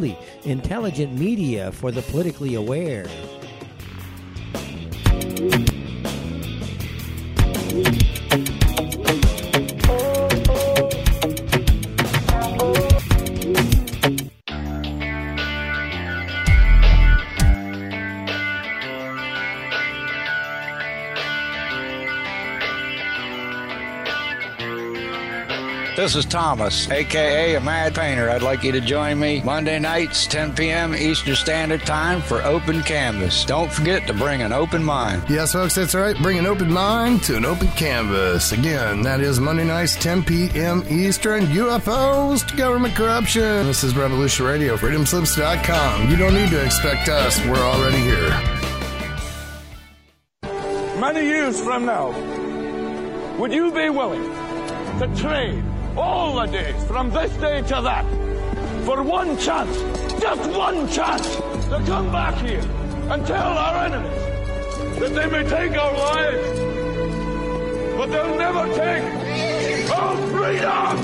truly intelligent media for the politically aware. This is Thomas, a.k.a. a Mad Painter. I'd like you to join me Monday nights, 10 p.m. Eastern Standard Time for Open Canvas. Don't forget to bring an open mind. Yes, folks, that's right. Bring an open mind to an open canvas. Again, that is Monday nights, 10 p.m. Eastern. UFOs to government corruption. This is Revolution Radio, freedomslips.com. You don't need to expect us. We're already here. Many years from now, would you be willing to trade all the days from this day to that for one chance, just one chance, to come back here and tell our enemies that they may take our lives, but they'll never take our freedom?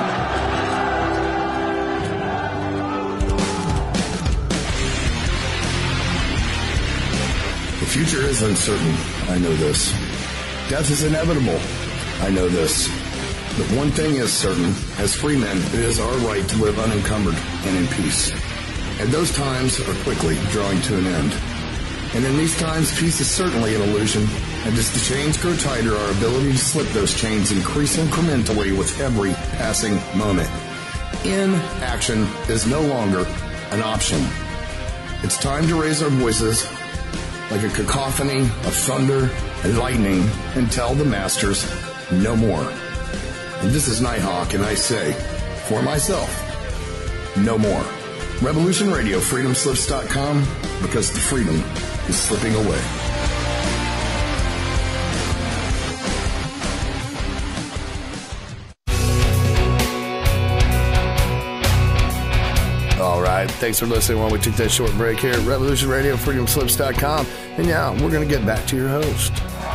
The future is uncertain. I know this. Death is inevitable. I know this. But one thing is certain, as free men, it is our right to live unencumbered and in peace. And those times are quickly drawing to an end. And in these times, peace is certainly an illusion, and as the chains grow tighter, our ability to slip those chains increase incrementally with every passing moment. Inaction is no longer an option. It's time to raise our voices like a cacophony of thunder and lightning and tell the masters no more. And this is Nighthawk, and I say, for myself, no more. Revolution Radio, freedomslips.com, because the freedom is slipping away. All right, thanks for listening while we took that short break here at Revolution Radio, freedomslips.com. And now we're going to get back to your host.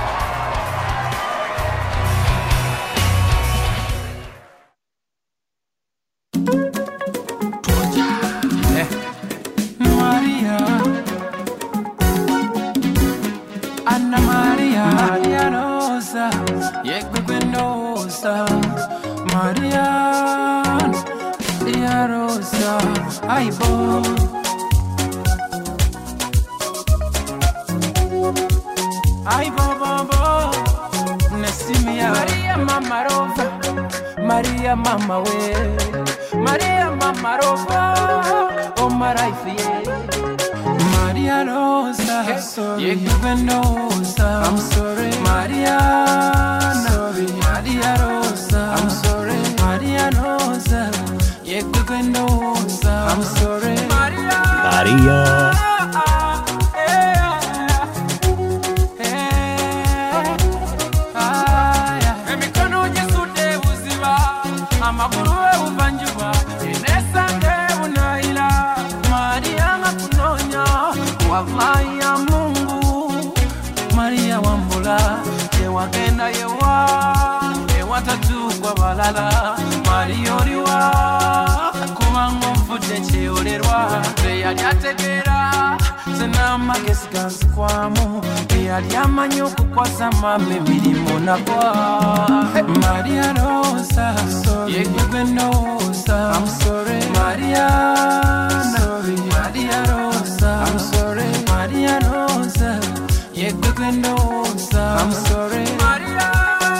Maria mama we, Maria mama roba, oh maraifi, Maria Rosa, sorry, you Venosa, I'm sorry, Maria, sorry, Maria Rosa, I'm sorry, Maria Rosa, you Venosa, I'm sorry, Maria. Maria Mungu, Maria Wambula, Ewagenda Ewa tatu kwa balala, Maria Oriwa, Kumango Fute Cheolerwa, Yali Ategera, Senama Keskas Kwamu, Yali Amanyoku kwa Samame Milimo Nakwa, Maria Rosa, Yekugenosa, I'm sorry, Maria, sorry, Maria Rosa, I'm sorry, Maria Rosa, Yekugenosa, I'm sorry, Maria.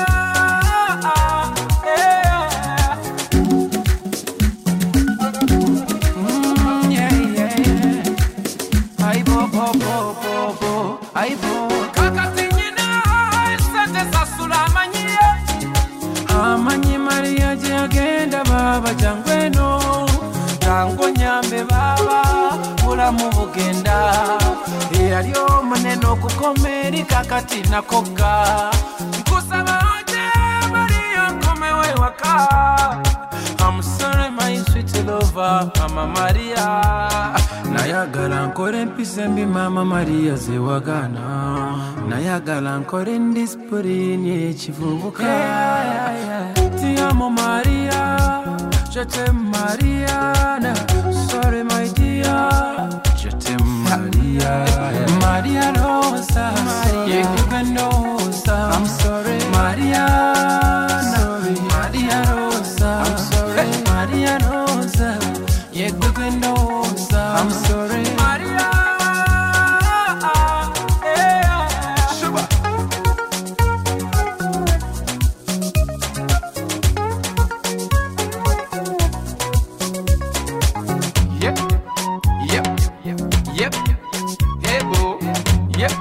Jangweno tango nyambe baba mula mubugenda yaliyo maneno kukomeri kakati nakoka kusaba oje Maria komewe waka I'm sorry my sweet lover Mama Maria nayagala nkore mpisembi Mama Maria zewagana nayagala nkore ndispuri echivubuka Ti amo Maria Je t'aime Mariana, sorry my dear I'm sorry, Maria. Yep. Hey boo. Yep.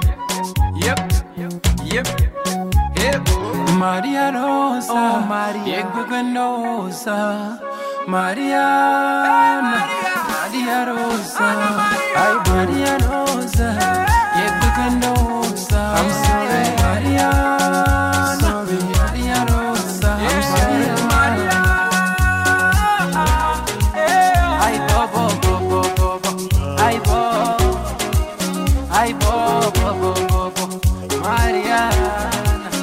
Hey boo. Maria Rosa. Oh, Maria. Yeguganosa. Mariana. Maria Rosa. Ay, Maria Rosa. Yeguganosa. I'm sorry, Mariana. Sorry, Maria Rosa. I'm sorry, Maria. Ay, bobo. Ay, bobo, Mariana.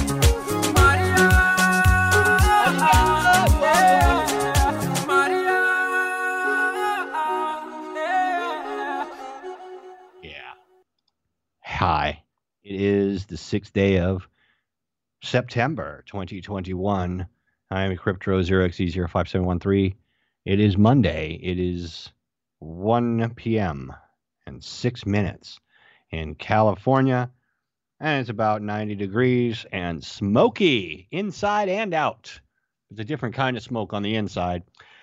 Yeah. Hi. It is the 6th day of September 2021. I am Crypto 0xE05713. It is Monday. It is 1 p.m. and 6 minutes in California, and it's about 90 degrees and smoky inside and out. It's a different kind of smoke on the inside.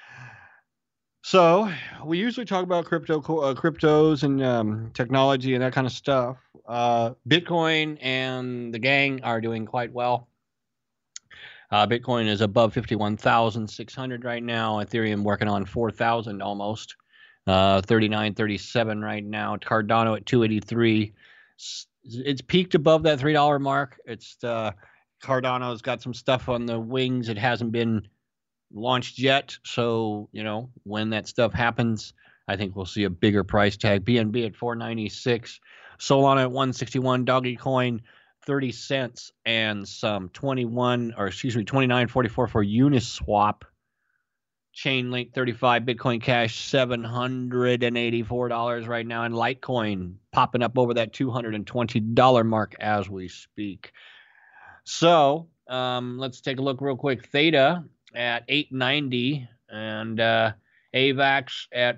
So we usually talk about cryptos and technology and that kind of stuff. Bitcoin and the gang are doing quite well. Bitcoin is above 51,600 right now. Ethereum working on 4,000 almost. 39.37 right now. Cardano at 283. It's peaked above that $3 mark. It's Cardano's got some stuff on the wings. It hasn't been launched yet. So, when that stuff happens, I think we'll see a bigger price tag. BNB at 496. Solana at 161. Dogecoin 30 cents and some 29.44 for Uniswap. Chainlink 35, Bitcoin Cash $784 right now, and Litecoin popping up over that $220 mark as we speak. So let's take a look real quick. Theta at 890 and AVAX at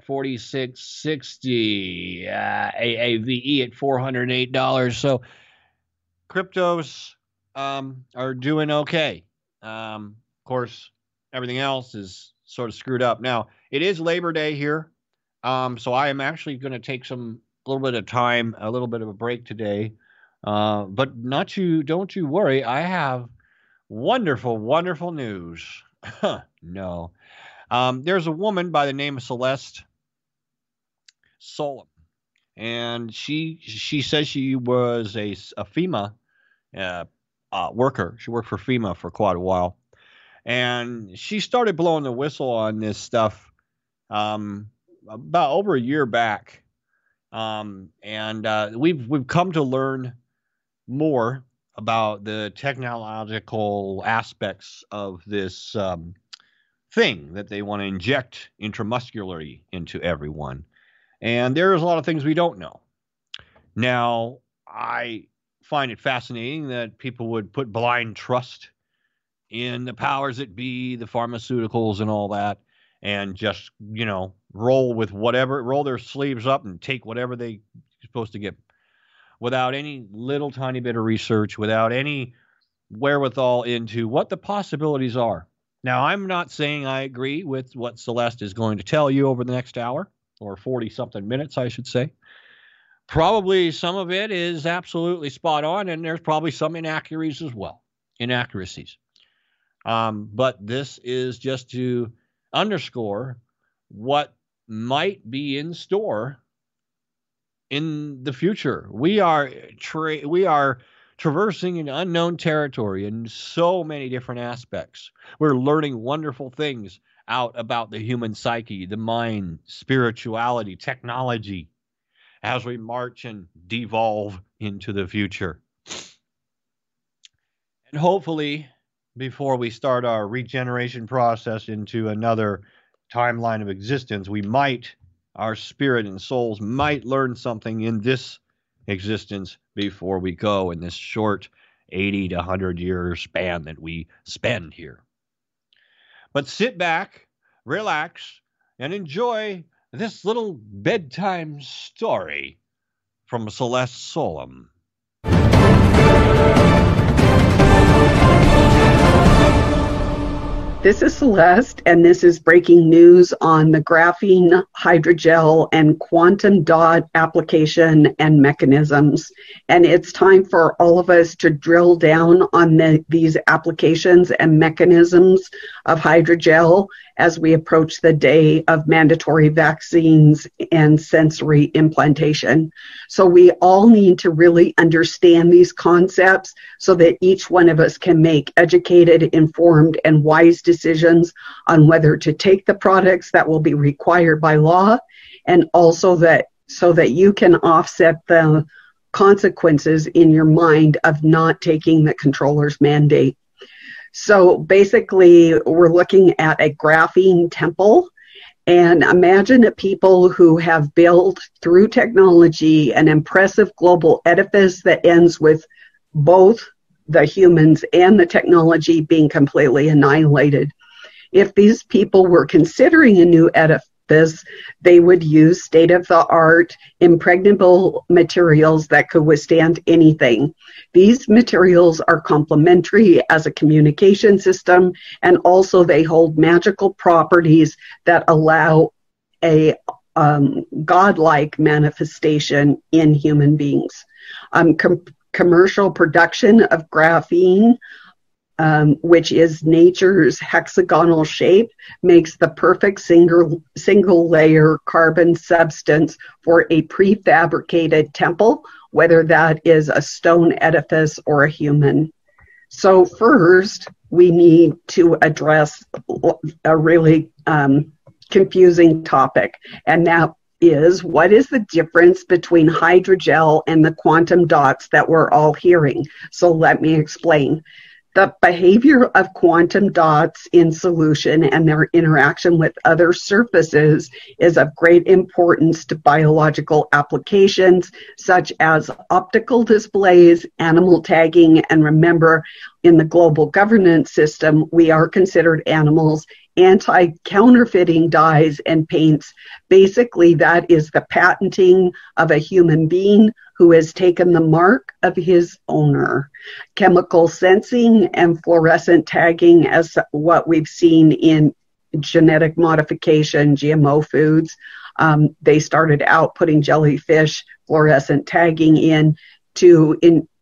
4660, AAVE at $408. So cryptos are doing okay. Of course, everything else is sort of screwed up. Now, it is Labor Day here, so I am actually going to take a little bit of time, a little bit of a break today. But don't you worry, I have wonderful, wonderful news. No. There's a woman by the name of Celeste Solom, and she says she was a FEMA worker. She worked for FEMA for quite a while. And she started blowing the whistle on this stuff about over a year back. And we've come to learn more about the technological aspects of this thing that they want to inject intramuscularly into everyone. And there's a lot of things we don't know. Now, I find it fascinating that people would put blind trust in the powers that be, the pharmaceuticals and all that, and just, roll their sleeves up and take whatever they're supposed to get without any little tiny bit of research, without any wherewithal into what the possibilities are. Now, I'm not saying I agree with what Celeste is going to tell you over the next hour, or 40-something minutes, I should say. Probably some of it is absolutely spot on, and there's probably some inaccuracies as well. But this is just to underscore what might be in store in the future. We are traversing an unknown territory in so many different aspects. We're learning wonderful things out about the human psyche, the mind, spirituality, technology, as we march and devolve into the future. And hopefully, before we start our regeneration process into another timeline of existence, our spirit and souls might learn something in this existence before we go in this short 80 to 100 year span that we spend here. But sit back, relax, and enjoy this little bedtime story from Celeste Solum. This is Celeste, and this is breaking news on the graphene, hydrogel, and quantum dot application and mechanisms. And it's time for all of us to drill down on these applications and mechanisms of hydrogel as we approach the day of mandatory vaccines and sensory implantation. So we all need to really understand these concepts so that each one of us can make educated, informed, and wise decisions on whether to take the products that will be required by law, and also so that you can offset the consequences in your mind of not taking the controller's mandate. So basically, we're looking at a graphene temple, and imagine a people who have built through technology an impressive global edifice that ends with both the humans and the technology being completely annihilated. If these people were considering a new edifice, they would use state-of-the-art impregnable materials that could withstand anything. These materials are complementary as a communication system, and also they hold magical properties that allow a godlike manifestation in human beings. Commercial production of graphene, which is nature's hexagonal shape, makes the perfect single layer carbon substance for a prefabricated temple, whether that is a stone edifice or a human. So first, we need to address a really confusing topic, and that is, what is the difference between hydrogel and the quantum dots that we're all hearing? So let me explain. The behavior of quantum dots in solution and their interaction with other surfaces is of great importance to biological applications such as optical displays, animal tagging, and remember, in the global governance system, we are considered animals. Anti-counterfeiting dyes and paints, basically that is the patenting of a human being who has taken the mark of his owner. Chemical sensing and fluorescent tagging, as what we've seen in genetic modification, GMO foods. They started out putting jellyfish fluorescent tagging in to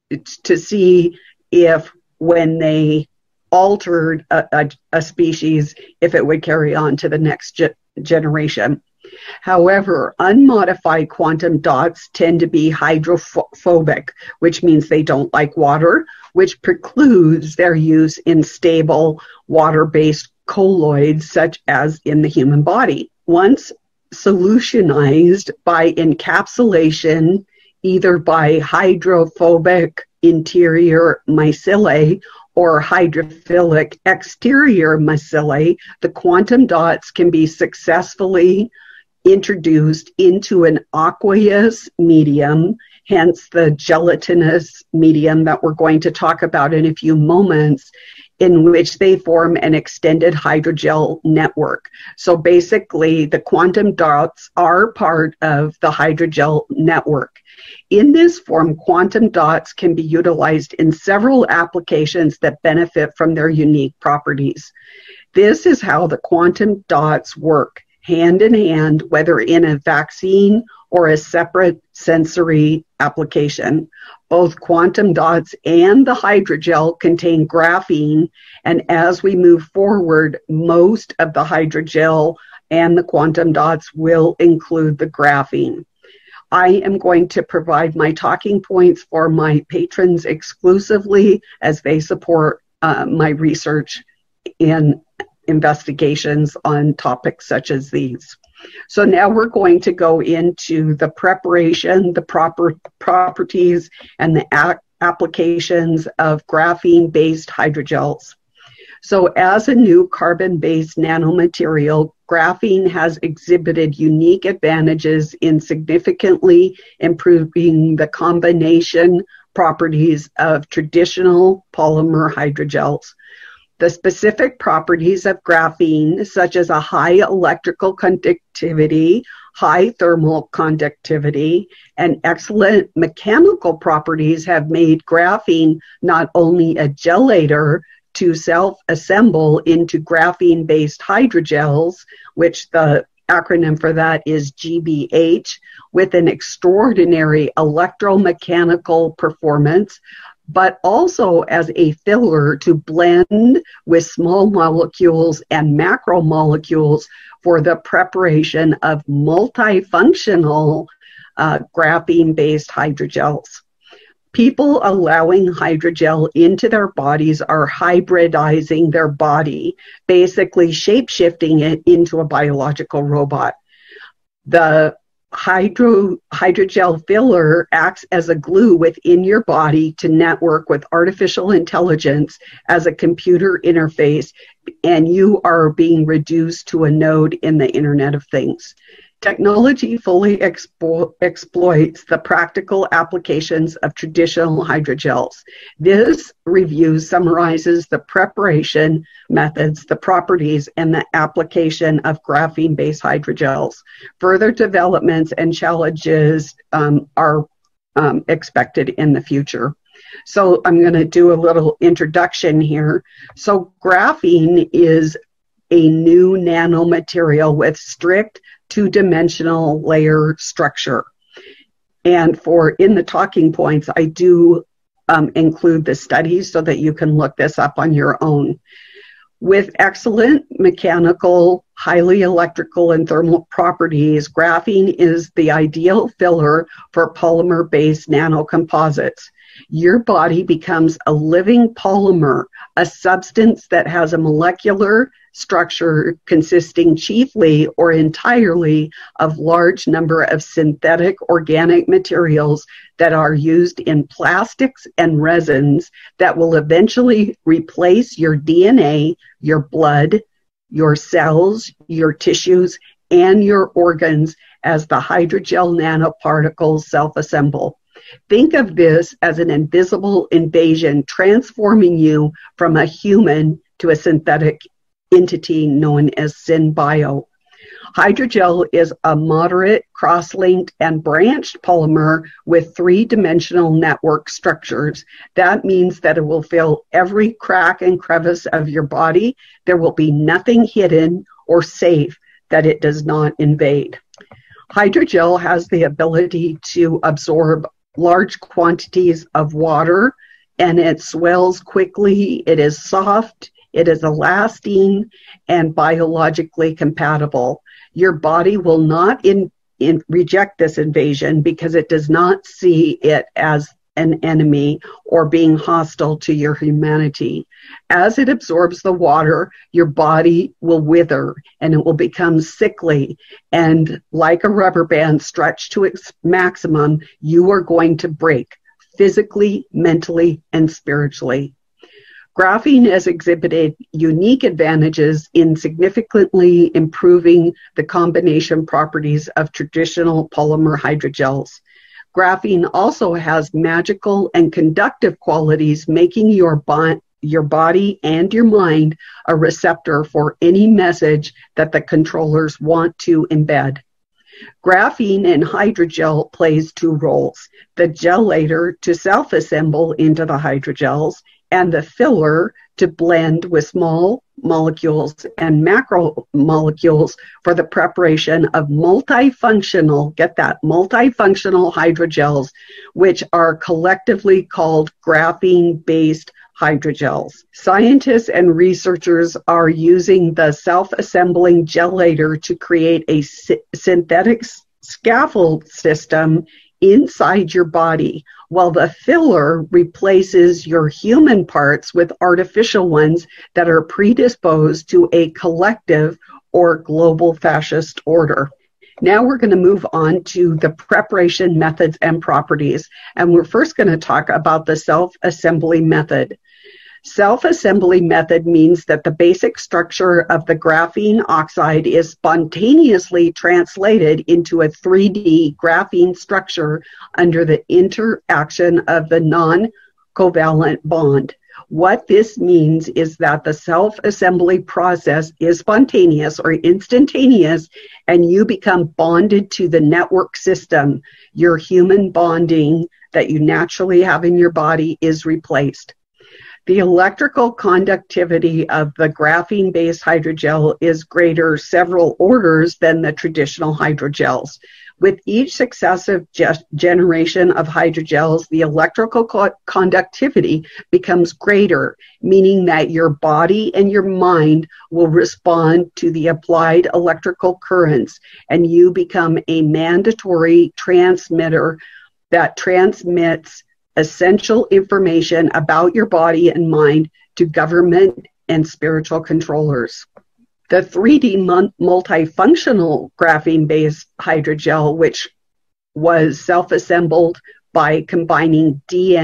see if when they altered a species, if it would carry on to the next generation. However, unmodified quantum dots tend to be hydrophobic, which means they don't like water, which precludes their use in stable water-based colloids, such as in the human body. Once solutionized by encapsulation, either by hydrophobic interior mycelium or hydrophilic exterior mycelium, the quantum dots can be successfully introduced into an aqueous medium, hence the gelatinous medium that we're going to talk about in a few moments, in which they form an extended hydrogel network. So basically, the quantum dots are part of the hydrogel network. In this form, quantum dots can be utilized in several applications that benefit from their unique properties. This is how the quantum dots work, hand in hand, whether in a vaccine or a separate sensory application. Both quantum dots and the hydrogel contain graphene, and as we move forward, most of the hydrogel and the quantum dots will include the graphene. I am going to provide my talking points for my patrons exclusively as they support my research in investigations on topics such as these. So now we're going to go into the preparation, the proper properties, and the applications of graphene-based hydrogels. So as a new carbon-based nanomaterial, graphene has exhibited unique advantages in significantly improving the combination properties of traditional polymer hydrogels. The specific properties of graphene, such as a high electrical conductivity, high thermal conductivity, and excellent mechanical properties, have made graphene not only a gelator to self-assemble into graphene-based hydrogels, which the acronym for that is GBH, with an extraordinary electromechanical performance, but also as a filler to blend with small molecules and macromolecules for the preparation of multifunctional graphene-based hydrogels. People allowing hydrogel into their bodies are hybridizing their body, basically shape-shifting it into a biological robot. The hydrogel filler acts as a glue within your body to network with artificial intelligence as a computer interface, and you are being reduced to a node in the Internet of Things. Technology fully exploits the practical applications of traditional hydrogels. This review summarizes the preparation methods, the properties, and the application of graphene-based hydrogels. Further developments and challenges are expected in the future. So I'm going to do a little introduction here. So graphene is a new nanomaterial with strict two-dimensional layer structure. And in the talking points, I do include the studies so that you can look this up on your own. With excellent mechanical, highly electrical, and thermal properties, graphene is the ideal filler for polymer-based nanocomposites. Your body becomes a living polymer, a substance that has a molecular structure consisting chiefly or entirely of large number of synthetic organic materials that are used in plastics and resins that will eventually replace your DNA, your blood, your cells, your tissues, and your organs as the hydrogel nanoparticles self-assemble. Think of this as an invisible invasion transforming you from a human to a synthetic entity known as SynBio. Hydrogel is a moderate, cross-linked, and branched polymer with three-dimensional network structures. That means that it will fill every crack and crevice of your body. There will be nothing hidden or safe that it does not invade. Hydrogel has the ability to absorb large quantities of water, and it swells quickly. It is soft, it is elastic, and biologically compatible. Your body will not reject this invasion because it does not see it as an enemy or being hostile to your humanity. As it absorbs the water, your body will wither and it will become sickly. And like a rubber band stretched to its maximum, you are going to break physically, mentally, and spiritually. Graphene has exhibited unique advantages in significantly improving the combination properties of traditional polymer hydrogels. Graphene also has magical and conductive qualities, making your body and your mind a receptor for any message that the controllers want to embed. Graphene in hydrogel plays two roles: the gelator to self-assemble into the hydrogels, and the filler to blend with small molecules and macromolecules for the preparation of multifunctional, get that, multifunctional hydrogels, which are collectively called graphene-based hydrogels. Scientists and researchers are using the self-assembling gelator to create a synthetic scaffold system inside your body, while the filler replaces your human parts with artificial ones that are predisposed to a collective or global fascist order. Now we're going to move on to the preparation methods and properties, and we're first going to talk about the self-assembly method. Self-assembly method means that the basic structure of the graphene oxide is spontaneously translated into a 3D graphene structure under the interaction of the non-covalent bond. What this means is that the self-assembly process is spontaneous or instantaneous, and you become bonded to the network system. Your human bonding that you naturally have in your body is replaced. The electrical conductivity of the graphene-based hydrogel is greater several orders than the traditional hydrogels. With each successive generation of hydrogels, the electrical conductivity becomes greater, meaning that your body and your mind will respond to the applied electrical currents, and you become a mandatory transmitter that transmits essential information about your body and mind to government and spiritual controllers. The 3D multifunctional graphene-based hydrogel, which was self-assembled by combining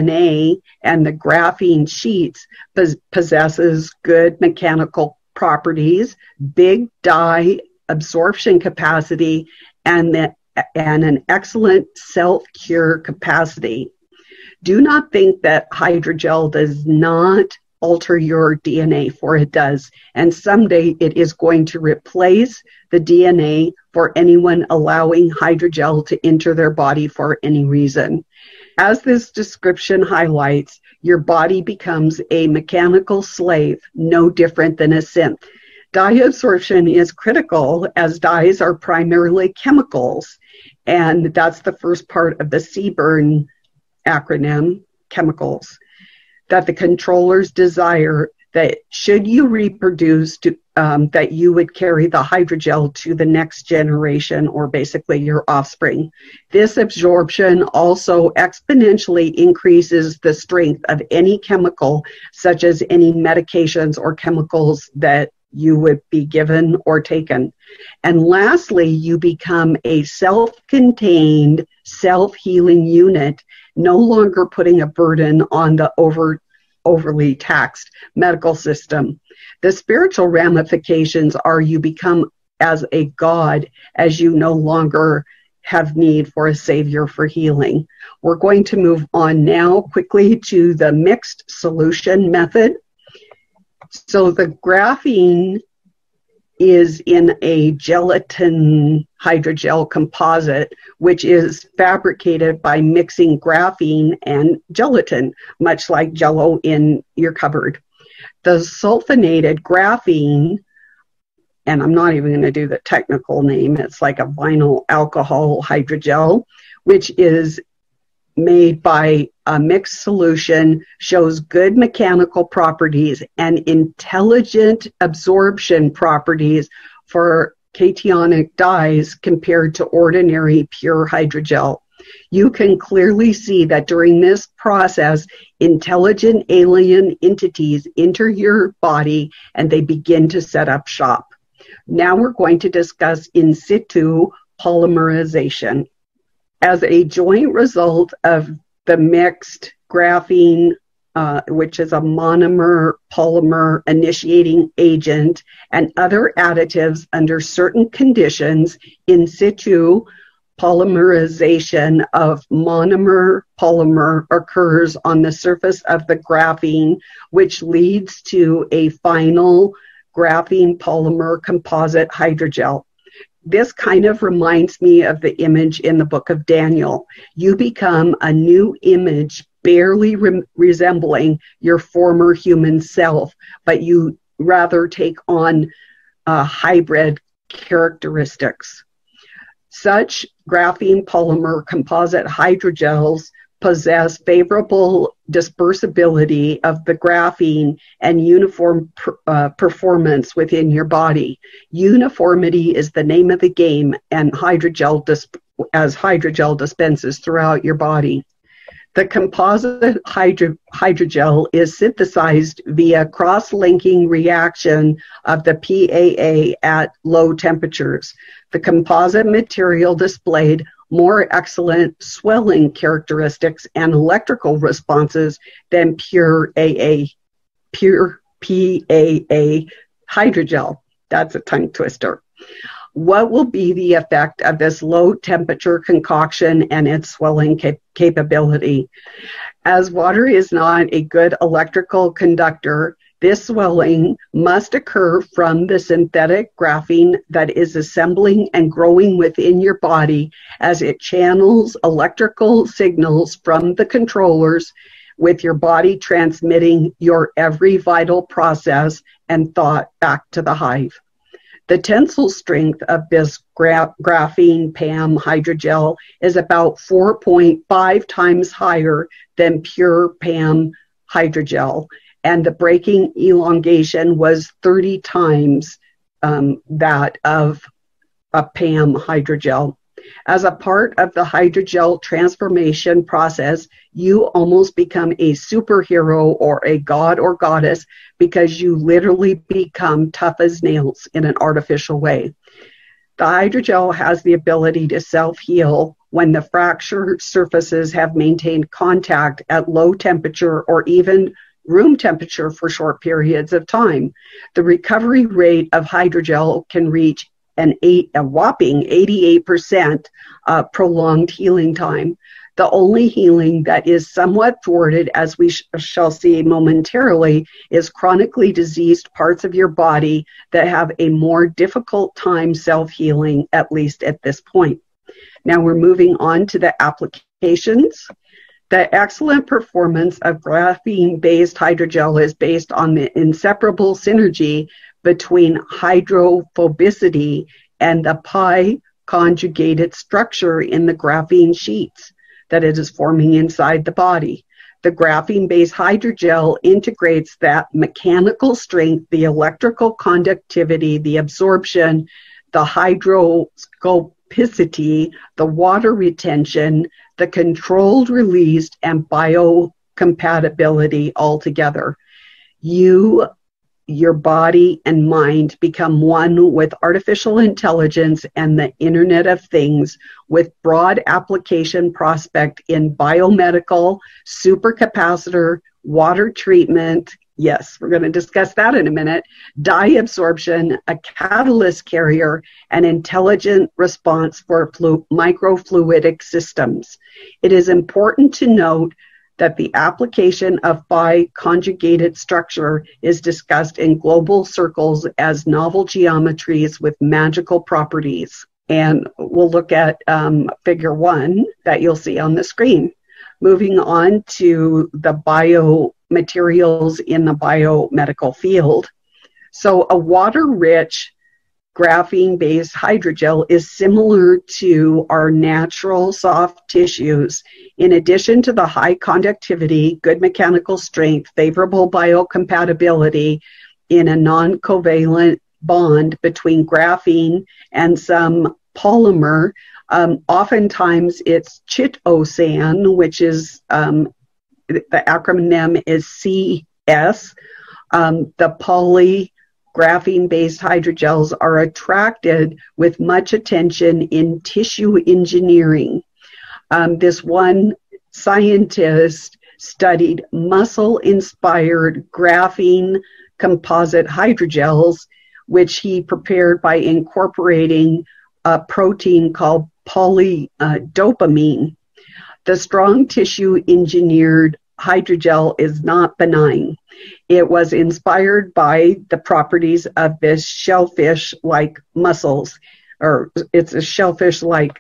DNA and the graphene sheets, possesses good mechanical properties, big dye absorption capacity, and an excellent self-cure capacity. Do not think that hydrogel does not alter your DNA, for it does. And someday it is going to replace the DNA for anyone allowing hydrogel to enter their body for any reason. As this description highlights, your body becomes a mechanical slave, no different than a synth. Dye absorption is critical as dyes are primarily chemicals. And that's the first part of the CBURN acronym, chemicals, that the controllers desire that should you reproduce, that you would carry the hydrogel to the next generation, or basically your offspring. This absorption also exponentially increases the strength of any chemical, such as any medications or chemicals that you would be given or taken. And lastly, you become a self-contained, self-healing unit, no longer putting a burden on the overly taxed medical system. The spiritual ramifications are you become as a god, as you no longer have need for a savior for healing. We're going to move on now quickly to the mixed solution method. So the graphene is in a gelatin hydrogel composite, which is fabricated by mixing graphene and gelatin, much like Jell-O in your cupboard. The sulfonated graphene, and I'm not even going to do the technical name, it's like a vinyl alcohol hydrogel, which is made by a mixed solution, shows good mechanical properties and intelligent absorption properties for cationic dyes compared to ordinary pure hydrogel. You can clearly see that during this process, intelligent alien entities enter your body and they begin to set up shop. Now we're going to discuss in situ polymerization. As a joint result of the mixed graphene, which is a monomer polymer initiating agent, and other additives under certain conditions, in situ polymerization of monomer polymer occurs on the surface of the graphene, which leads to a final graphene polymer composite hydrogel. This kind of reminds me of the image in the book of Daniel. You become a new image, barely resembling your former human self, but you rather take on hybrid characteristics. Such graphene polymer composite hydrogels possess favorable dispersibility of the graphene and uniform performance within your body. Uniformity is the name of the game, and hydrogel dispenses throughout your body. The composite hydrogel is synthesized via cross-linking reaction of the PAA at low temperatures. The composite material displayed more excellent swelling characteristics and electrical responses than pure PAA hydrogel. That's a tongue twister. What will be the effect of this low temperature concoction and its swelling capability? As water is not a good electrical conductor, this swelling must occur from the synthetic graphene that is assembling and growing within your body as it channels electrical signals from the controllers, with your body transmitting your every vital process and thought back to the hive. The tensile strength of this graphene PAM hydrogel is about 4.5 times higher than pure PAM hydrogel, and the breaking elongation was 30 times that of a PAM hydrogel. As a part of the hydrogel transformation process, you almost become a superhero or a god or goddess because you literally become tough as nails in an artificial way. The hydrogel has the ability to self-heal when the fractured surfaces have maintained contact at low temperature or even room temperature for short periods of time. The recovery rate of hydrogel can reach a whopping 88% prolonged healing time. The only healing that is somewhat thwarted, as we shall see momentarily, is chronically diseased parts of your body that have a more difficult time self-healing, at least at this point. Now we're moving on to the applications. The excellent performance of graphene-based hydrogel is based on the inseparable synergy between hydrophobicity and the pi conjugated structure in the graphene sheets that it is forming inside the body. The graphene-based hydrogel integrates that mechanical strength, the electrical conductivity, the absorption, the hydroscopicity, the water retention, the controlled release, and biocompatibility all together. Your body and mind become one with artificial intelligence and the Internet of Things, with broad application prospect in biomedical, supercapacitor, water treatment. Yes, we're going to discuss that in a minute. Dye absorption, a catalyst carrier, and intelligent response for microfluidic systems. It is important to note that the application of bi-conjugated structure is discussed in global circles as novel geometries with magical properties. And we'll look at figure 1 that you'll see on the screen. Moving on to the biomaterials in the biomedical field. So a water-rich graphene-based hydrogel is similar to our natural soft tissues. In addition to the high conductivity, good mechanical strength, favorable biocompatibility in a non-covalent bond between graphene and some polymer, oftentimes it's chitosan, which is the acronym is CS. The polygraphene-based hydrogels are attracted with much attention in tissue engineering. This one scientist studied muscle-inspired graphene composite hydrogels, which he prepared by incorporating a protein called polydopamine. The strong tissue engineered hydrogel is not benign. It was inspired by the properties of this shellfish-like muscles, or it's a shellfish-like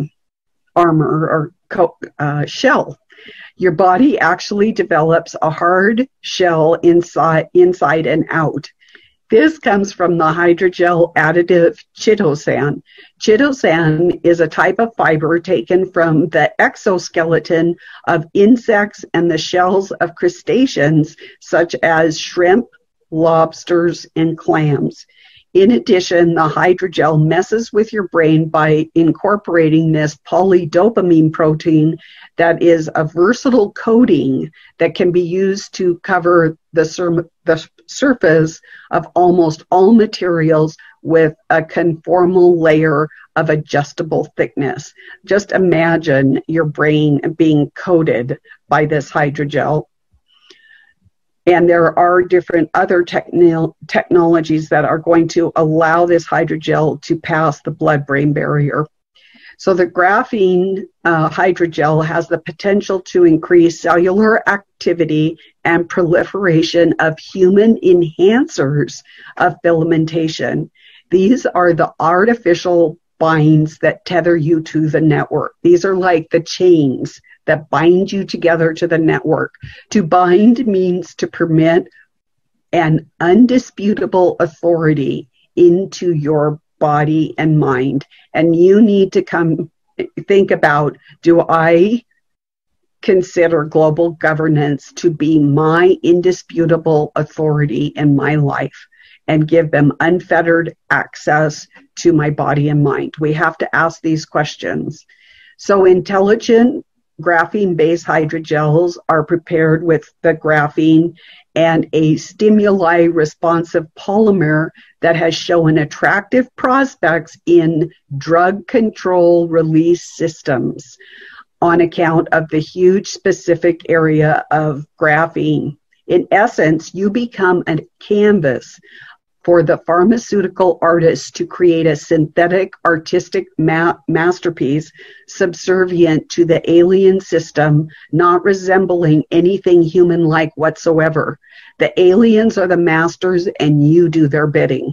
armor or shell. Your body actually develops a hard shell inside and out. This comes from the hydrogel additive chitosan. Chitosan is a type of fiber taken from the exoskeleton of insects and the shells of crustaceans such as shrimp, lobsters, and clams. In addition, the hydrogel messes with your brain by incorporating this polydopamine protein that is a versatile coating that can be used to cover the surface of almost all materials with a conformal layer of adjustable thickness. Just imagine your brain being coated by this hydrogel. And there are different other technologies that are going to allow this hydrogel to pass the blood-brain barrier. So the graphene hydrogel has the potential to increase cellular activity and proliferation of human enhancers of filamentation. These are the artificial binds that tether you to the network. These are like the chains that bind you together to the network. To bind means to permit an undisputable authority into your body and mind. And you need to think about, do I consider global governance to be my indisputable authority in my life and give them unfettered access to my body and mind? We have to ask these questions. So intelligent graphene-based hydrogels are prepared with the graphene and a stimuli-responsive polymer that has shown attractive prospects in drug control release systems on account of the huge specific area of graphene. In essence, you become a canvas for the pharmaceutical artists to create a synthetic artistic masterpiece subservient to the alien system, not resembling anything human-like whatsoever. The aliens are the masters and you do their bidding.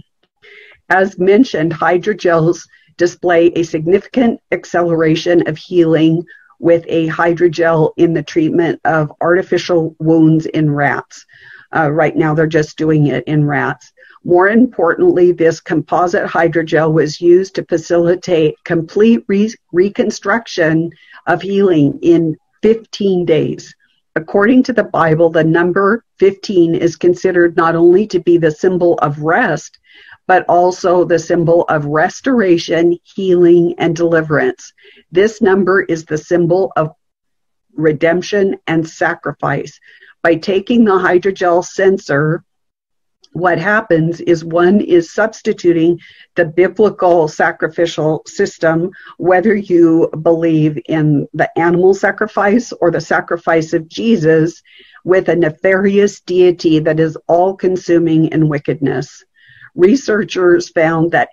As mentioned, hydrogels display a significant acceleration of healing with a hydrogel in the treatment of artificial wounds in rats. Right now they're just doing it in rats. More importantly, this composite hydrogel was used to facilitate complete reconstruction of healing in 15 days. According to the Bible, the number 15 is considered not only to be the symbol of rest, but also the symbol of restoration, healing, and deliverance. This number is the symbol of redemption and sacrifice. By taking the hydrogel sensor, what happens is one is substituting the biblical sacrificial system, whether you believe in the animal sacrifice or the sacrifice of Jesus, with a nefarious deity that is all-consuming in wickedness. Researchers found that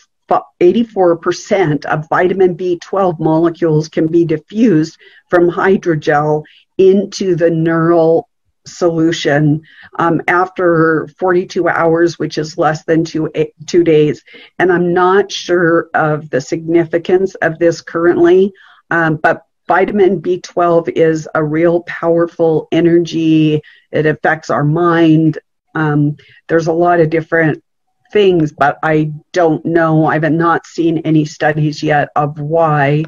84% of vitamin B12 molecules can be diffused from hydrogel into the neural solution after 42 hours, which is less than 2 days. And I'm not sure of the significance of this currently, but vitamin B12 is a real powerful energy. It affects our mind. There's a lot of different things, but I don't know. I've not seen any studies yet of why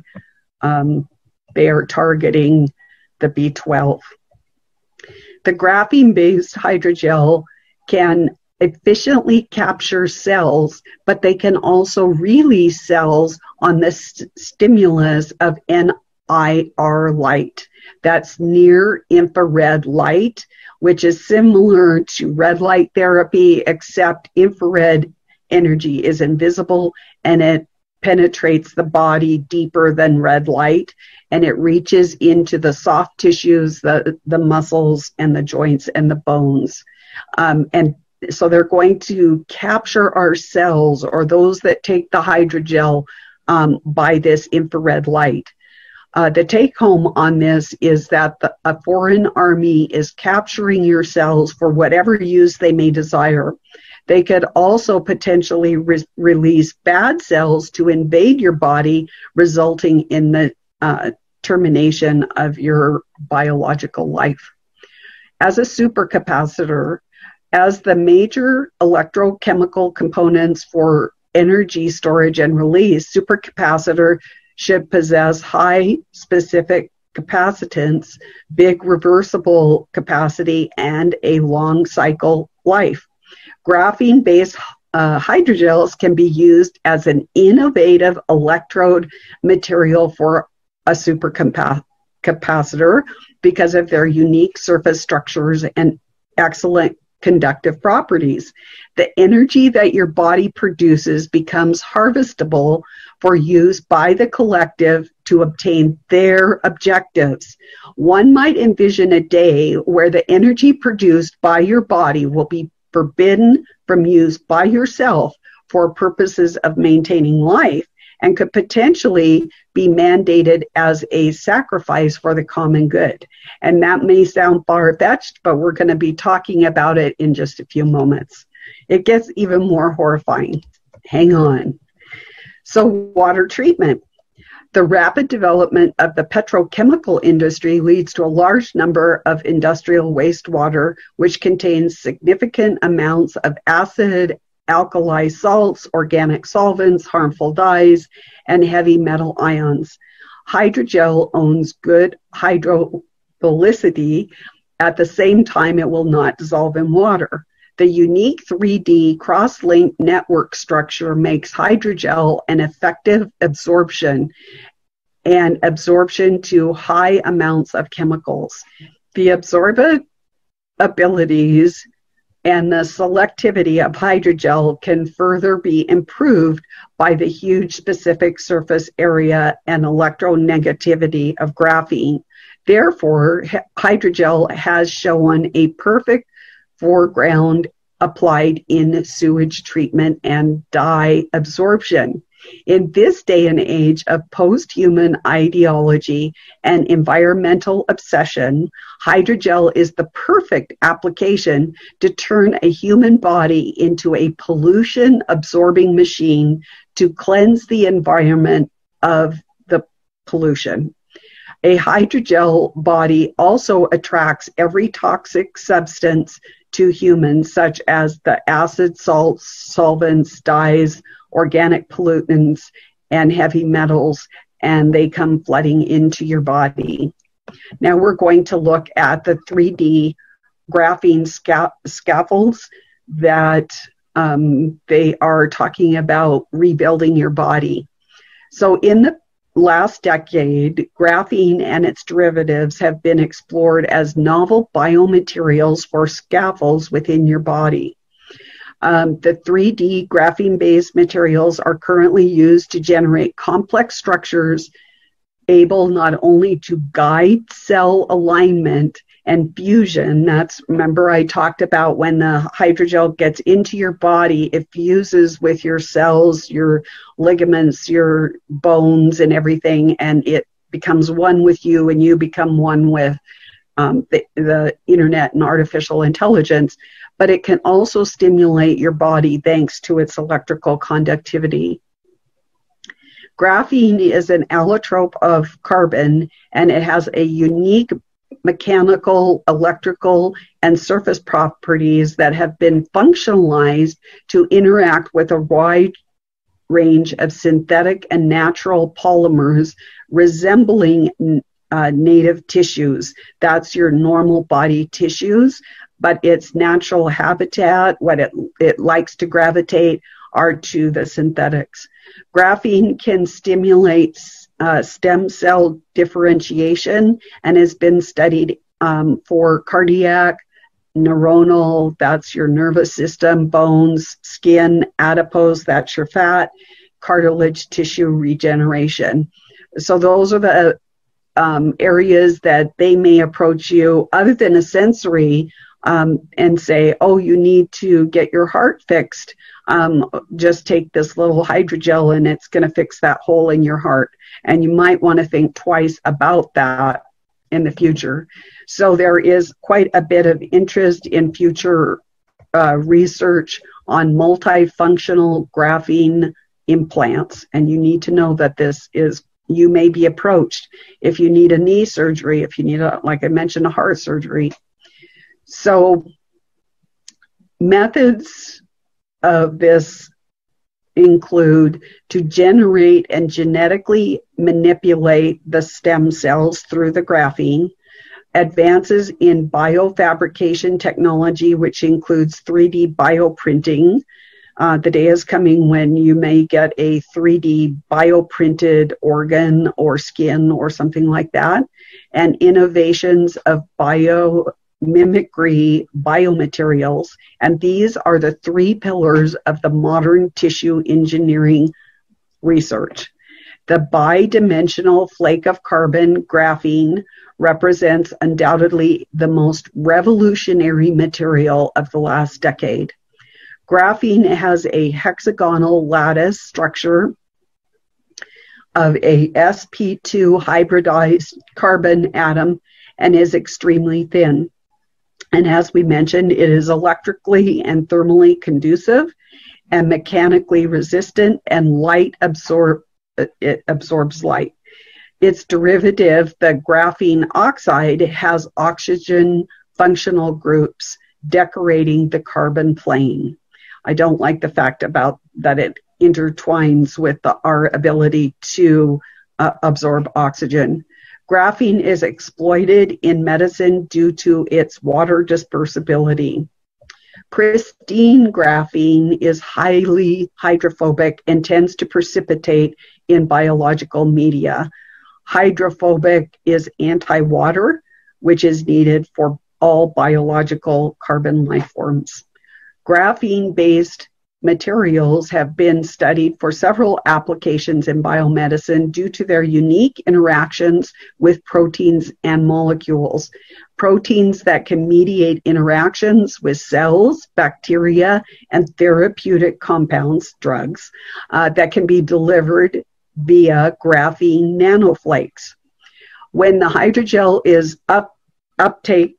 they are targeting the B12. The graphene-based hydrogel can efficiently capture cells, but they can also release cells on the stimulus of NIR light. That's near infrared light, which is similar to red light therapy, except infrared energy is invisible and it penetrates the body deeper than red light, and it reaches into the soft tissues, the muscles and the joints and the bones. And so they're going to capture our cells, or those that take the hydrogel, by this infrared light. The take home on this is that a foreign army is capturing your cells for whatever use they may desire. They could also potentially release bad cells to invade your body, resulting in the termination of your biological life. As a supercapacitor, as the major electrochemical components for energy storage and release, supercapacitor should possess high specific capacitance, big reversible capacity, and a long cycle life. Graphene-based hydrogels can be used as an innovative electrode material for a supercapacitor because of their unique surface structures and excellent conductive properties. The energy that your body produces becomes harvestable for for use by the collective to obtain their objectives. One might envision a day where the energy produced by your body will be forbidden from use by yourself for purposes of maintaining life, and could potentially be mandated as a sacrifice for the common good. And that may sound far-fetched, but we're going to be talking about it in just a few moments. It gets even more horrifying. Hang on. So, water treatment. The rapid development of the petrochemical industry leads to a large number of industrial wastewater, which contains significant amounts of acid, alkali salts, organic solvents, harmful dyes, and heavy metal ions. Hydrogel owns good hydrophilicity. At the same time, it will not dissolve in water. The unique 3D cross-linked network structure makes hydrogel an effective absorption to high amounts of chemicals. The absorbent abilities and the selectivity of hydrogel can further be improved by the huge specific surface area and electronegativity of graphene. Therefore, hydrogel has shown a perfect foreground applied in sewage treatment and dye absorption. In this day and age of post-human ideology and environmental obsession, hydrogel is the perfect application to turn a human body into a pollution-absorbing machine to cleanse the environment of the pollution. A hydrogel body also attracts every toxic substance to humans, such as the acid, salts, solvents, dyes, organic pollutants, and heavy metals, and they come flooding into your body. Now we're going to look at the 3D graphene scaffolds that they are talking about rebuilding your body. So in the last decade, graphene and its derivatives have been explored as novel biomaterials for scaffolds within your body. The 3D graphene-based materials are currently used to generate complex structures able not only to guide cell alignment and fusion. Remember I talked about when the hydrogel gets into your body, it fuses with your cells, your ligaments, your bones, and everything, and it becomes one with you, and you become one with the internet and artificial intelligence. But it can also stimulate your body thanks to its electrical conductivity. Graphene is an allotrope of carbon, and it has a unique mechanical, electrical, and surface properties that have been functionalized to interact with a wide range of synthetic and natural polymers resembling native tissues. That's your normal body tissues, but its natural habitat, what it likes to gravitate, are to the synthetics. Graphene can stimulate stem cell differentiation and has been studied for cardiac, neuronal, that's your nervous system, bones, skin, adipose, that's your fat, cartilage tissue regeneration. So those are the areas that they may approach you other than a sensory and say, oh, you need to get your heart fixed. Just take this little hydrogel and it's going to fix that hole in your heart. And you might want to think twice about that in the future. So there is quite a bit of interest in future research on multifunctional graphene implants. And you need to know that you may be approached if you need a knee surgery, if you need, like I mentioned, a heart surgery. So methods of this include to generate and genetically manipulate the stem cells through the graphene, advances in biofabrication technology, which includes 3D bioprinting. The day is coming when you may get a 3D bioprinted organ or skin or something like that, and innovations of biomimicry biomaterials. And these are the three pillars of the modern tissue engineering research. The bidimensional flake of carbon, graphene, represents undoubtedly the most revolutionary material of the last decade. Graphene has a hexagonal lattice structure of a sp2 hybridized carbon atom and is extremely thin. And as we mentioned, it is electrically and thermally conducive and mechanically resistant, and it absorbs light. Its derivative, the graphene oxide, has oxygen functional groups decorating the carbon plane. I don't like the fact about that it intertwines with our ability to absorb oxygen. Graphene is exploited in medicine due to its water dispersibility. Pristine graphene is highly hydrophobic and tends to precipitate in biological media. Hydrophobic is anti-water, which is needed for all biological carbon life forms. Graphene-based materials have been studied for several applications in biomedicine due to their unique interactions with proteins and molecules. Proteins that can mediate interactions with cells, bacteria, and therapeutic compounds, drugs, that can be delivered via graphene nanoflakes. When the hydrogel is uptake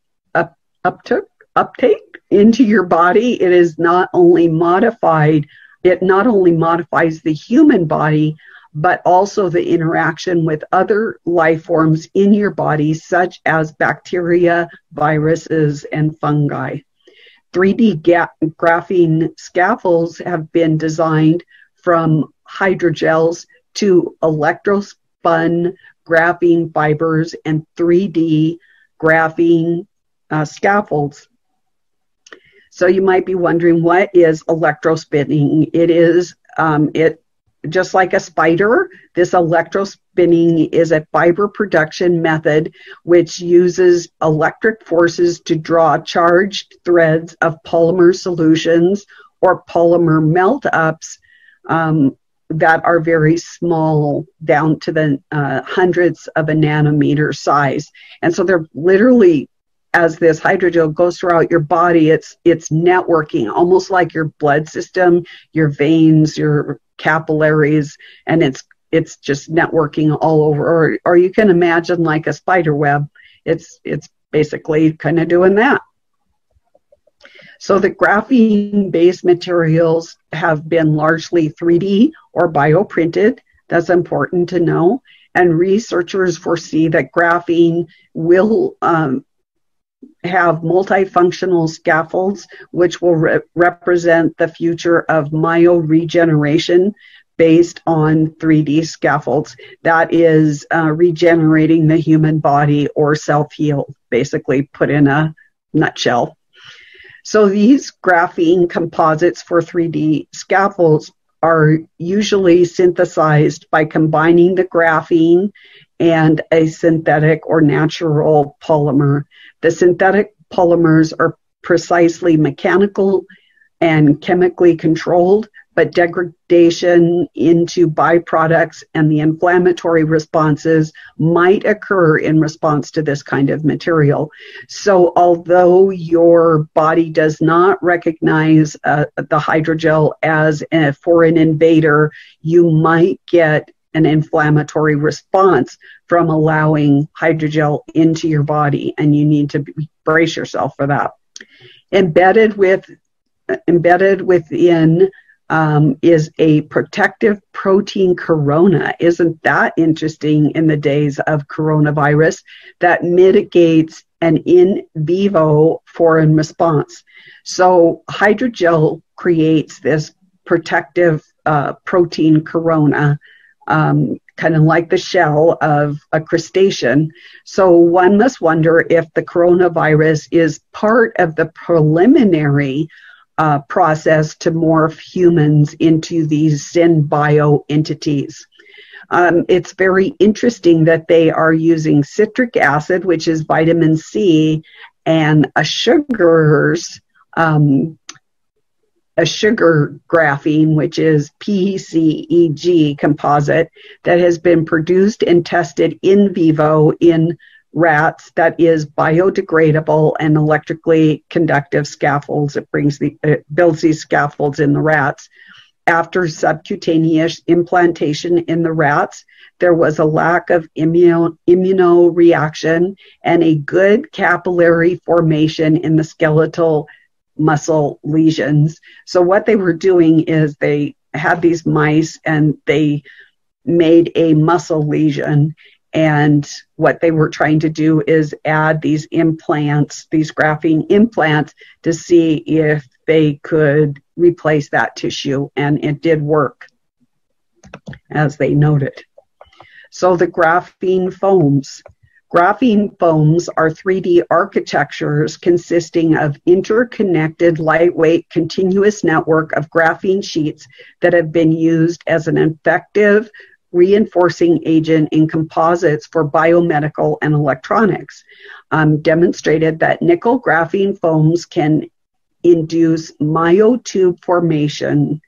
into your body, it not only modifies the human body, but also the interaction with other life forms in your body, such as bacteria, viruses, and fungi. 3D graphene scaffolds have been designed from hydrogels to electrospun graphene fibers and 3D graphene scaffolds. So you might be wondering, what is electrospinning? It is, just like a spider, this electrospinning is a fiber production method which uses electric forces to draw charged threads of polymer solutions or polymer melt-ups that are very small, down to the hundredths of a nanometer size. And so they're literally, as this hydrogel goes throughout your body, it's networking, almost like your blood system, your veins, your capillaries, and it's just networking all over. Or you can imagine like a spider web. It's basically kind of doing that. So the graphene-based materials have been largely 3D or bioprinted. That's important to know. And researchers foresee that graphene will have multifunctional scaffolds, which will represent the future of myoregeneration based on 3D scaffolds. That is regenerating the human body, or self-heal, basically put in a nutshell. So these graphene composites for 3D scaffolds are usually synthesized by combining the graphene and a synthetic or natural polymer. The synthetic polymers are precisely mechanical and chemically controlled, but degradation into byproducts and the inflammatory responses might occur in response to this kind of material. So although your body does not recognize the hydrogel as a foreign invader, you might get an inflammatory response from allowing hydrogel into your body, and you need to brace yourself for that. Embedded within is a protective protein corona. Isn't that interesting in the days of coronavirus? That mitigates an in vivo foreign response. So hydrogel creates this protective protein corona, kind of like the shell of a crustacean. So one must wonder if the coronavirus is part of the preliminary process to morph humans into these synbio entities. It's very interesting that they are using citric acid, which is vitamin C, and a sugars a sugar graphene, which is PCEG composite, that has been produced and tested in vivo in rats that is biodegradable and electrically conductive scaffolds. It builds these scaffolds in the rats. After subcutaneous implantation in the rats, there was a lack of immunoreaction and a good capillary formation in the skeletal muscle lesions. So what they were doing is they had these mice and they made a muscle lesion. And what they were trying to do is add these implants, these graphene implants, to see if they could replace that tissue. And it did work, as they noted. So the graphene foams. Graphene foams are 3D architectures consisting of interconnected, lightweight, continuous network of graphene sheets that have been used as an effective reinforcing agent in composites for biomedical and electronics. Demonstrated that nickel graphene foams can induce myotube formation.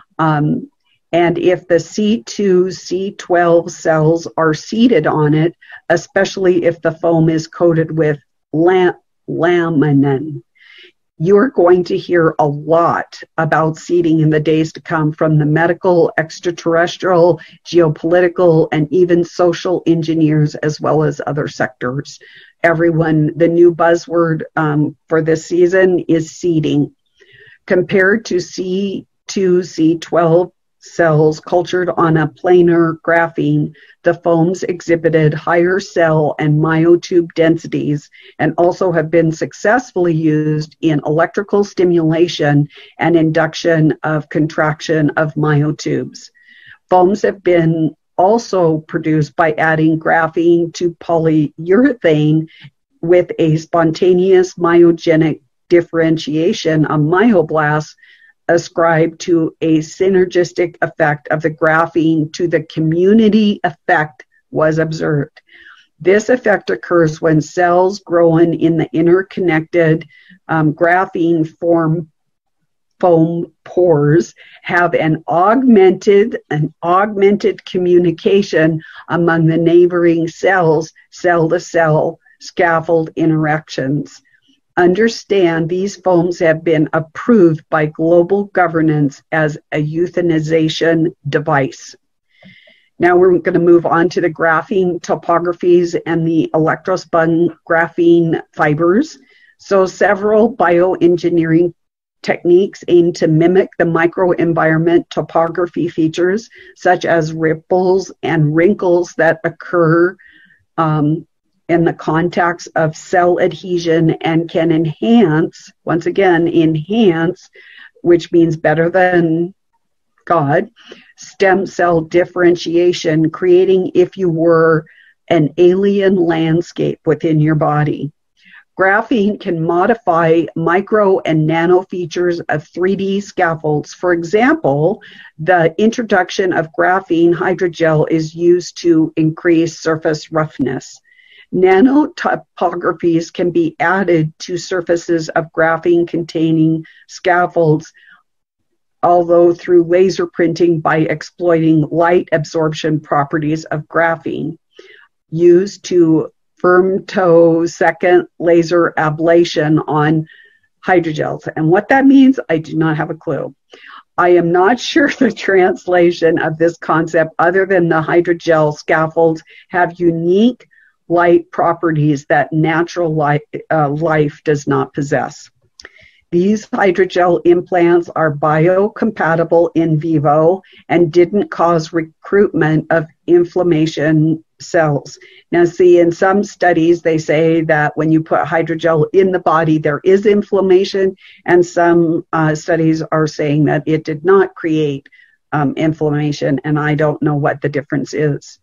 And if the C2, C12 cells are seated on it, especially if the foam is coated with laminin, you're going to hear a lot about seeding in the days to come from the medical, extraterrestrial, geopolitical, and even social engineers, as well as other sectors. Everyone, the new buzzword for this season is seeding. Compared to C2, C12 cells cultured on a planar graphene, the foams exhibited higher cell and myotube densities and also have been successfully used in electrical stimulation and induction of contraction of myotubes. Foams have been also produced by adding graphene to polyurethane with a spontaneous myogenic differentiation of myoblasts ascribed to a synergistic effect of the graphene to the community effect was observed. This effect occurs when cells growing in the interconnected graphene foam pores have an augmented communication among the neighboring cells, cell-to-cell scaffold interactions. Understand these foams have been approved by global governance as a euthanization device. Now we're going to move on to the graphene topographies and the electrospun graphene fibers. So several bioengineering techniques aim to mimic the microenvironment topography features, such as ripples and wrinkles that occur in the contacts of cell adhesion and can enhance, once again, which means better than God, stem cell differentiation, creating, if you were, an alien landscape within your body. Graphene can modify micro and nano features of 3D scaffolds. For example, the introduction of graphene hydrogel is used to increase surface roughness. Nanotopographies can be added to surfaces of graphene-containing scaffolds, although through laser printing by exploiting light absorption properties of graphene, used to femtosecond laser ablation on hydrogels. And what that means, I do not have a clue. I am not sure the translation of this concept, other than the hydrogel scaffolds have unique light properties that natural life does not possess. These hydrogel implants are biocompatible in vivo and didn't cause recruitment of inflammation cells. Now, see, in some studies, they say that when you put hydrogel in the body, there is inflammation, and some studies are saying that it did not create inflammation, and I don't know what the difference is.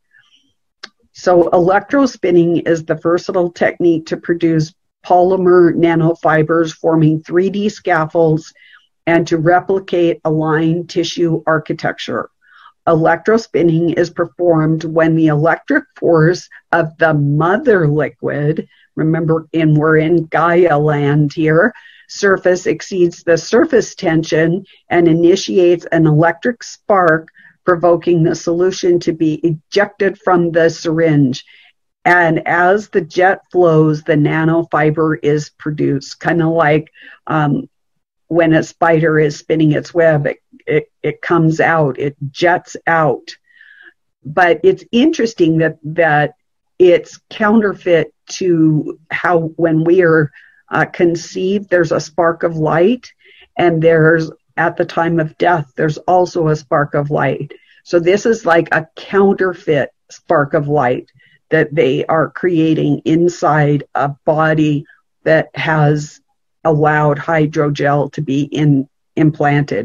So electrospinning is the versatile technique to produce polymer nanofibers forming 3D scaffolds and to replicate aligned tissue architecture. Electrospinning is performed when the electric force of the mother liquid, remember, we're in Gaia land here, surface exceeds the surface tension and initiates an electric spark, provoking the solution to be ejected from the syringe. And as the jet flows, the nanofiber is produced, kind of like when a spider is spinning its web, it comes out, it jets out. But it's interesting that it's counterfeit to how when we are conceived, there's a spark of light, and there's at the time of death, there's also a spark of light. So this is like a counterfeit spark of light that they are creating inside a body that has allowed hydrogel to be implanted.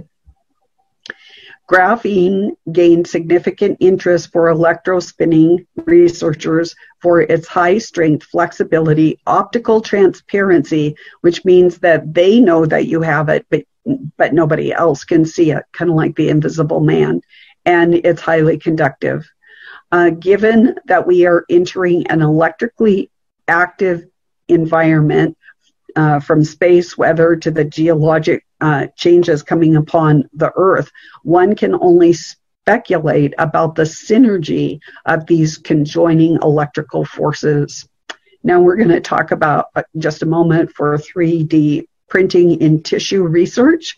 Graphene gained significant interest for electrospinning researchers for its high strength, flexibility, optical transparency, which means that they know that you have it, but nobody else can see it, kind of like the invisible man, and it's highly conductive. Given that we are entering an electrically active environment, from space weather to the geologic changes coming upon the Earth, one can only speculate about the synergy of these conjoining electrical forces. Now we're going to talk about just a moment for 3D printing in tissue research.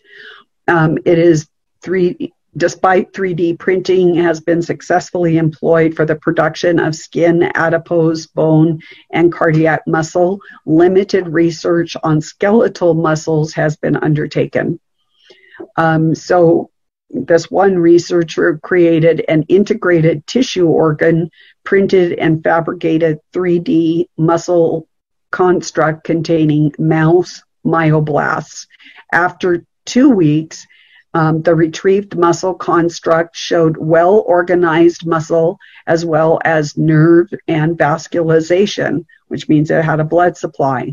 Despite 3D printing has been successfully employed for the production of skin, adipose, bone, and cardiac muscle, limited research on skeletal muscles has been undertaken. So this one researcher created an integrated tissue organ, printed and fabricated 3D muscle construct containing mouse myoblasts. After 2 weeks, the retrieved muscle construct showed well-organized muscle as well as nerve and vascularization, which means it had a blood supply.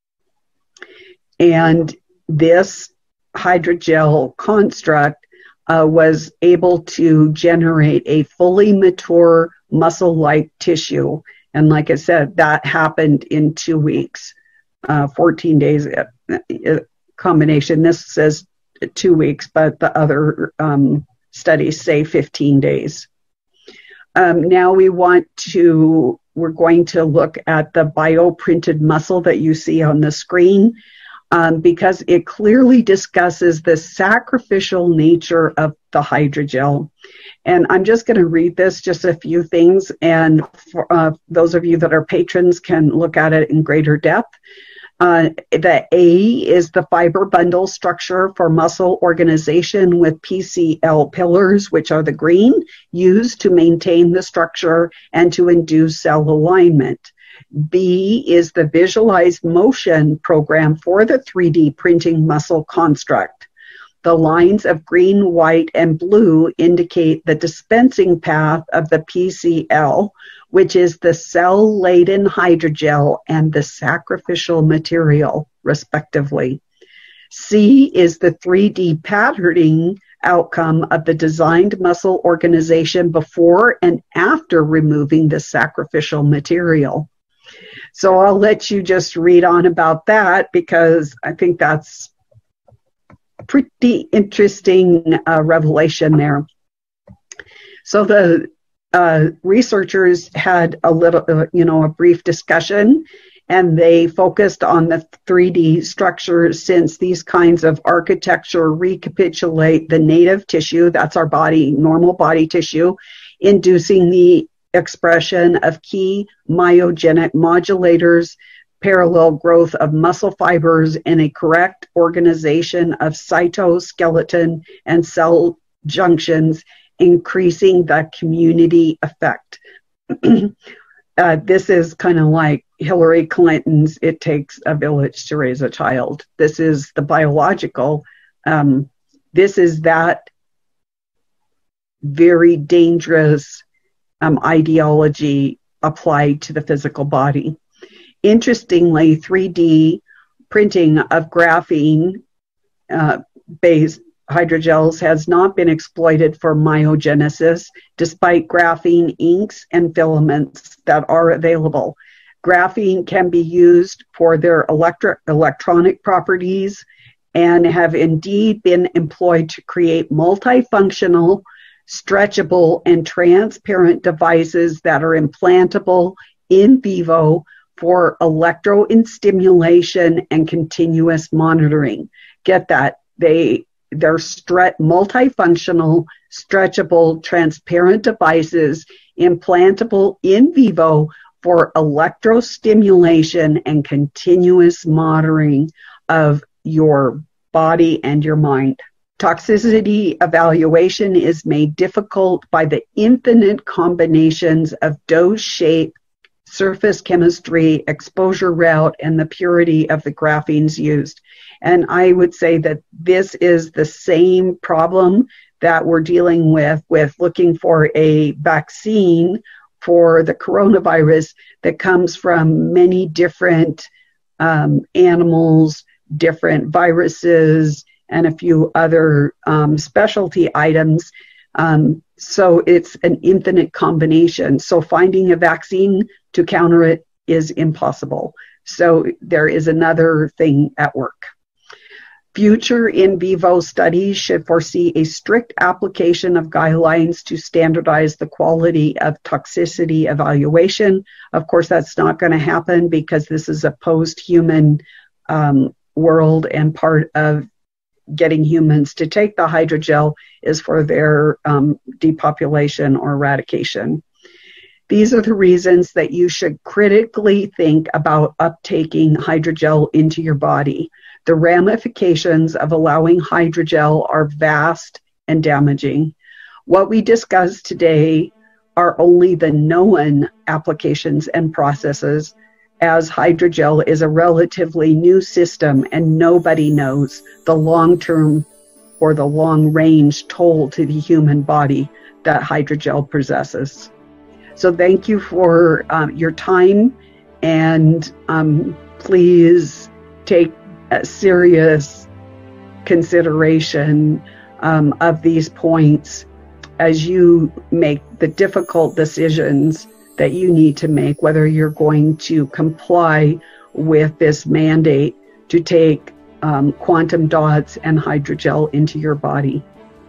And this hydrogel construct was able to generate a fully mature muscle-like tissue. And like I said, that happened in 2 weeks, 14 days combination. This says 2 weeks, but the other studies say 15 days. Now we're going to look at the bioprinted muscle that you see on the screen, because it clearly discusses the sacrificial nature of the hydrogel. And I'm just going to read this, just a few things, and for, those of you that are patrons can look at it in greater depth. The A is the fiber bundle structure for muscle organization with PCL pillars, which are the green, used to maintain the structure and to induce cell alignment. B is the visualized motion program for the 3D printing muscle construct. The lines of green, white, and blue indicate the dispensing path of the PCL, which is the cell-laden hydrogel and the sacrificial material, respectively. C is the 3D patterning outcome of the designed muscle organization before and after removing the sacrificial material. So I'll let you just read on about that, because I think that's pretty interesting revelation there. So the researchers had a brief discussion, and they focused on the 3D structure, since these kinds of architecture recapitulate the native tissue, that's our body, normal body tissue, inducing the expression of key myogenic modulators, parallel growth of muscle fibers, and a correct organization of cytoskeleton and cell junctions, increasing the community effect. This is kind of like Hillary Clinton's "It takes a village to raise a child." This is the biological. This is that very dangerous ideology applied to the physical body. Interestingly, 3D printing of graphene-based hydrogels has not been exploited for myogenesis, despite graphene inks and filaments that are available. Graphene can be used for their electronic properties and have indeed been employed to create multifunctional, stretchable, and transparent devices that are implantable in vivo for electrostimulation and continuous monitoring. Get that? They're multifunctional, stretchable, transparent devices implantable in vivo for electrostimulation and continuous monitoring of your body and your mind. Toxicity evaluation is made difficult by the infinite combinations of dose, shape, surface chemistry, exposure route, and the purity of the graphenes used. And I would say that this is the same problem that we're dealing with looking for a vaccine for the coronavirus that comes from many different animals, different viruses, and a few other specialty items. So it's an infinite combination. So finding a vaccine to counter it is impossible. So there is another thing at work. Future in vivo studies should foresee a strict application of guidelines to standardize the quality of toxicity evaluation. Of course, that's not going to happen because this is a post-human world, and part of getting humans to take the hydrogel is for their depopulation or eradication. These are the reasons that you should critically think about uptaking hydrogel into your body. The ramifications of allowing hydrogel are vast and damaging. What we discussed today are only the known applications and processes, as hydrogel is a relatively new system and nobody knows the long-term or the long-range toll to the human body that hydrogel possesses. So thank you for your time, and please take a serious consideration of these points as you make the difficult decisions that you need to make, whether you're going to comply with this mandate to take quantum dots and hydrogel into your body.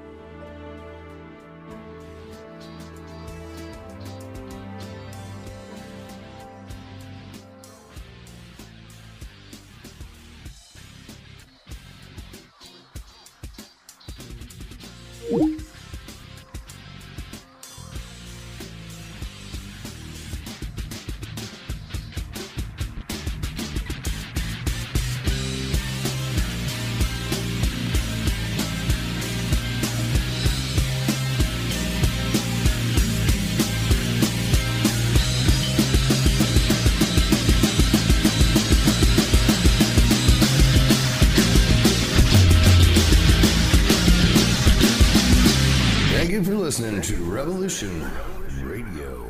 Listening to Revolution Radio.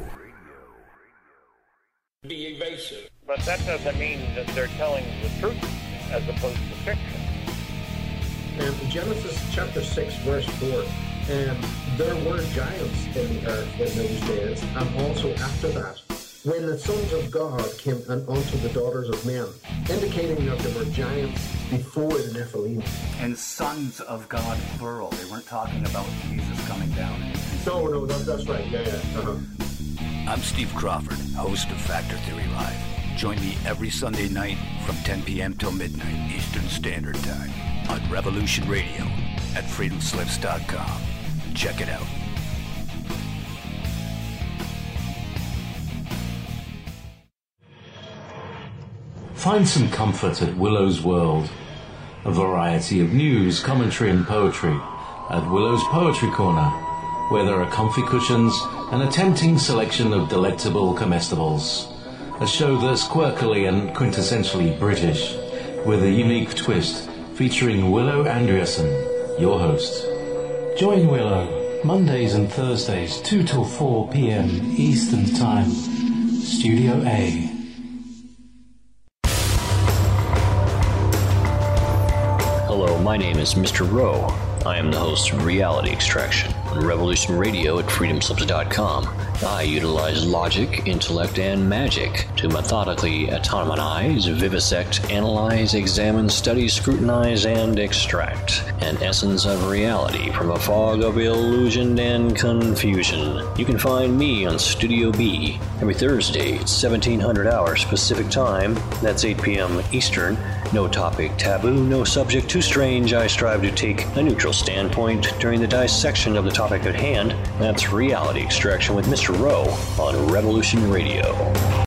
Be evasive. But that doesn't mean that they're telling the truth as opposed to fiction. And Genesis chapter 6, verse 4, there were giants in the earth in those days, and also after that, when the sons of God came unto the daughters of men, indicating that there were giants before the Nephilim. And sons of God, plural. They weren't talking about Jesus coming down. No, that's right. Yeah. Uh-huh. I'm Steve Crawford, host of Factor Theory Live. Join me every Sunday night from 10 p.m. till midnight Eastern Standard Time on Revolution Radio at freedomslips.com. Check it out. Find some comfort at Willow's World. A variety of news, commentary and poetry at Willow's Poetry Corner, where there are comfy cushions and a tempting selection of delectable comestibles. A show that's quirkily and quintessentially British, with a unique twist featuring Willow Andreasen, your host. Join Willow, Mondays and Thursdays, 2 till 4 p.m. Eastern Time. Studio A. Hello, my name is Mr. Rowe. I am the host of Reality Extraction, on Revolution Radio at freedomslips.com. I utilize logic, intellect, and magic to methodically atomize, vivisect, analyze, examine, study, scrutinize, and extract an essence of reality from a fog of illusion and confusion. You can find me on Studio B every Thursday at 1700 hours Pacific Time. That's 8 p.m. Eastern. No topic taboo, no subject too strange. I strive to take a neutral standpoint during the dissection of the topic at hand. That's Reality Extraction with Mr. Rowe on Revolution Radio.